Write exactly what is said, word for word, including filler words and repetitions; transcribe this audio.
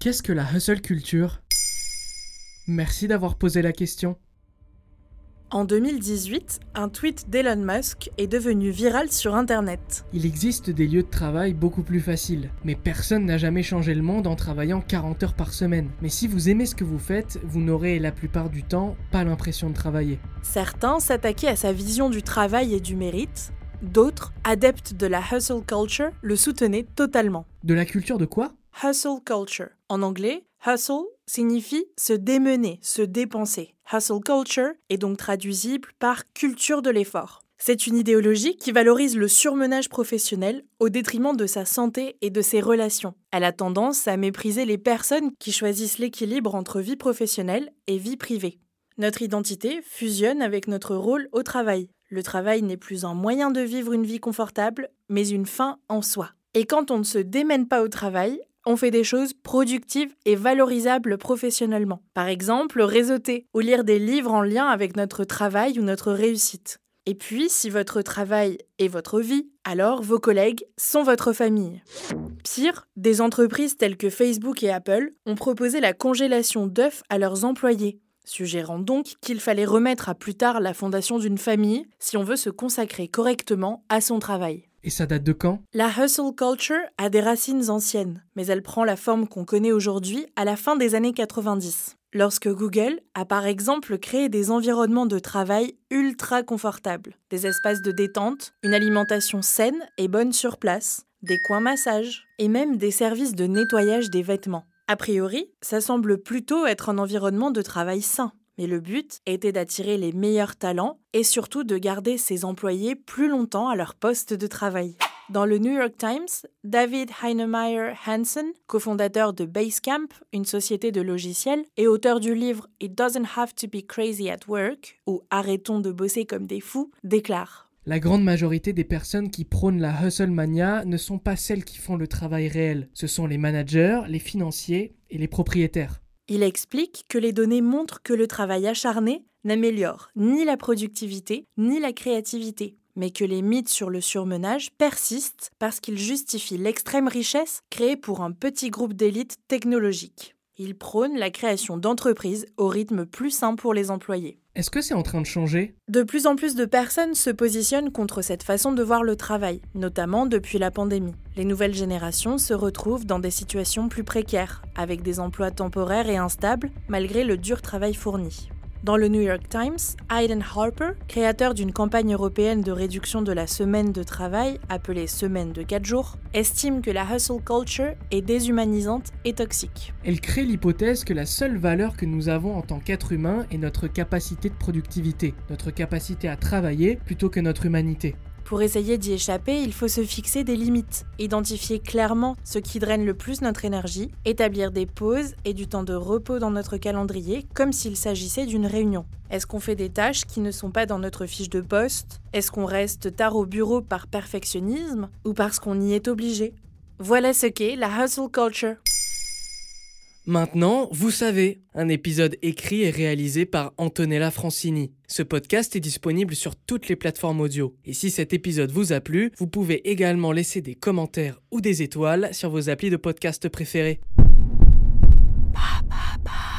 Qu'est-ce que la hustle culture ? Merci d'avoir posé la question. En deux mille dix-huit, un tweet d'Elon Musk est devenu viral sur Internet. Il existe des lieux de travail beaucoup plus faciles, mais personne n'a jamais changé le monde en travaillant quarante heures par semaine. Mais si vous aimez ce que vous faites, vous n'aurez la plupart du temps pas l'impression de travailler. Certains s'attaquaient à sa vision du travail et du mérite, d'autres, adeptes de la hustle culture, le soutenaient totalement. De la culture de quoi ? Hustle culture. En anglais, hustle signifie se démener, se dépenser. Hustle culture est donc traduisible par culture de l'effort. C'est une idéologie qui valorise le surmenage professionnel au détriment de sa santé et de ses relations. Elle a tendance à mépriser les personnes qui choisissent l'équilibre entre vie professionnelle et vie privée. Notre identité fusionne avec notre rôle au travail. Le travail n'est plus un moyen de vivre une vie confortable, mais une fin en soi. Et quand on ne se démène pas au travail, on fait des choses productives et valorisables professionnellement. Par exemple, réseauter ou lire des livres en lien avec notre travail ou notre réussite. Et puis, si votre travail est votre vie, alors vos collègues sont votre famille. Pire, des entreprises telles que Facebook et Apple ont proposé la congélation d'œufs à leurs employés, suggérant donc qu'il fallait remettre à plus tard la fondation d'une famille si on veut se consacrer correctement à son travail. Et ça date de quand ? La hustle culture a des racines anciennes, mais elle prend la forme qu'on connaît aujourd'hui à la fin des années quatre-vingt-dix. Lorsque Google a par exemple créé des environnements de travail ultra confortables, des espaces de détente, une alimentation saine et bonne sur place, des coins massage et même des services de nettoyage des vêtements. A priori, ça semble plutôt être un environnement de travail sain. Mais le but était d'attirer les meilleurs talents et surtout de garder ses employés plus longtemps à leur poste de travail. Dans le New York Times, David Heinemeier Hansson, cofondateur de Basecamp, une société de logiciels, et auteur du livre It Doesn't Have to Be Crazy at Work, ou Arrêtons de bosser comme des fous, déclare: La grande majorité des personnes qui prônent la hustle mania ne sont pas celles qui font le travail réel. Ce sont les managers, les financiers et les propriétaires. Il explique que les données montrent que le travail acharné n'améliore ni la productivité ni la créativité, mais que les mythes sur le surmenage persistent parce qu'ils justifient l'extrême richesse créée pour un petit groupe d'élite technologique. Il prône la création d'entreprises au rythme plus sain pour les employés. Est-ce que c'est en train de changer ? De plus en plus de personnes se positionnent contre cette façon de voir le travail, notamment depuis la pandémie. Les nouvelles générations se retrouvent dans des situations plus précaires, avec des emplois temporaires et instables, malgré le dur travail fourni. Dans le New York Times, Hayden Harper, créateur d'une campagne européenne de réduction de la semaine de travail, appelée semaine de quatre jours, estime que la hustle culture est déshumanisante et toxique. Elle crée l'hypothèse que la seule valeur que nous avons en tant qu'être humain est notre capacité de productivité, notre capacité à travailler plutôt que notre humanité. Pour essayer d'y échapper, il faut se fixer des limites, identifier clairement ce qui draine le plus notre énergie, établir des pauses et du temps de repos dans notre calendrier comme s'il s'agissait d'une réunion. Est-ce qu'on fait des tâches qui ne sont pas dans notre fiche de poste ? Est-ce qu'on reste tard au bureau par perfectionnisme ou parce qu'on y est obligé ? Voilà ce qu'est la hustle culture. Maintenant, vous savez, un épisode écrit et réalisé par Antonella Francini. Ce podcast est disponible sur toutes les plateformes audio. Et si cet épisode vous a plu, vous pouvez également laisser des commentaires ou des étoiles sur vos applis de podcast préférés. Pa, pa, pa.